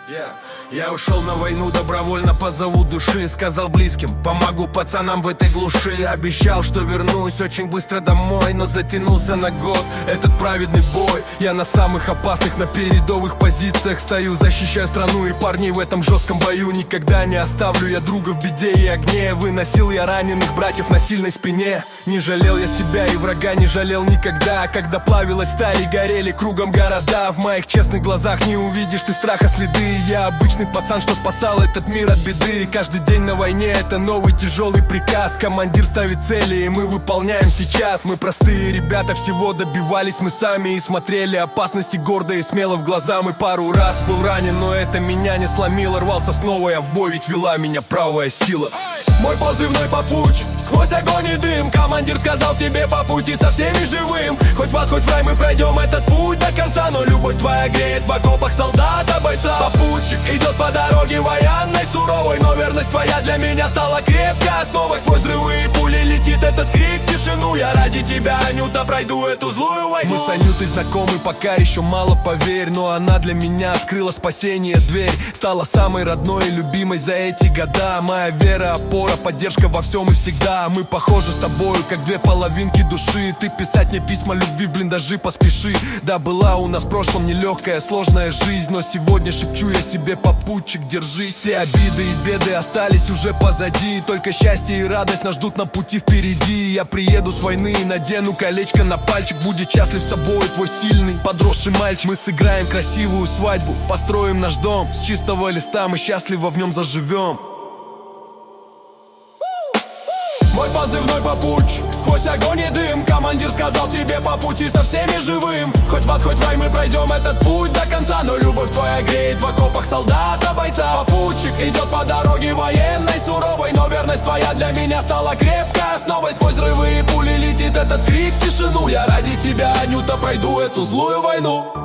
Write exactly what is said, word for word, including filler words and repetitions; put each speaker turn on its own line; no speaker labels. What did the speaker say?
Yeah. Я ушел на войну добровольно по зову души. Сказал близким, помогу пацанам в этой глуши. Обещал, что вернусь очень быстро домой, но затянулся на год этот праведный бой. Я на самых опасных, на передовых позициях стою, защищаю страну и парней в этом жестком бою. Никогда не оставлю я друга в беде и огне. Выносил я раненых братьев на сильной спине. Не жалел я себя и врага не жалел никогда. Когда плавилась сталь и горели кругом города, в моих честных глазах не увидишь ты страха следы. Я обычный пацан, что спасал этот мир от беды. Каждый день на войне это новый тяжелый приказ. Командир ставит цели, и мы выполняем сейчас. Мы простые ребята, всего добивались мы сами. И смотрели опасности гордо и смело в глаза. Мы пару раз был ранен, но это меня не сломило. Рвался снова я в бой, ведь вела меня правая сила. Мой позывной Попуч, сквозь огонь и дым. Командир сказал тебе по пути со всеми живым. Хоть в ад, хоть в рай мы пройдем этот путь до конца. Но любовь твоя греет в окопах солдата, бойца. Попутчик идет по дороге военной, суровой. Но верность твоя для меня стала крепкой основой. Сквозь взрывы и пули летит этот крик в тишину. Я ради тебя, Анюта, пройду эту злую войну. Мы с Анютой знакомы, пока еще мало, поверь. Но она для меня открыла спасение дверь. Стала самой родной и любимой за эти года. Моя вера, опора, поддержка во всем и всегда. Мы похожи с тобою, как две половинки души. Ты писать мне письма любви в блиндажи поспеши. Да, была у нас в прошлом нелегкая, сложная жизнь, но сегодня шепчу я себе: попутчик, держись. Все обиды и беды остались уже позади. Только счастье и радость нас ждут на пути впереди. Я приеду с войны и надену колечко на пальчик. Будет счастлив с тобой твой сильный подросший мальчик. Мы сыграем красивую свадьбу, построим наш дом. С чистого листа мы счастливо в нем заживем. Мой позывной Попуч, сквозь огонь и дым. Командир сказал тебе по пути со всеми живым. Хоть в ад, хоть в рай мы пройдем этот путь до конца. Но любовь твоя греет в окопах солдата, бойца. Попутчик идет по дороге военной, суровой. Но верность твоя для меня стала крепкой основой. Сквозь взрывы и пули летит этот крик в тишину. Я ради тебя, Анюта, пройду эту злую войну.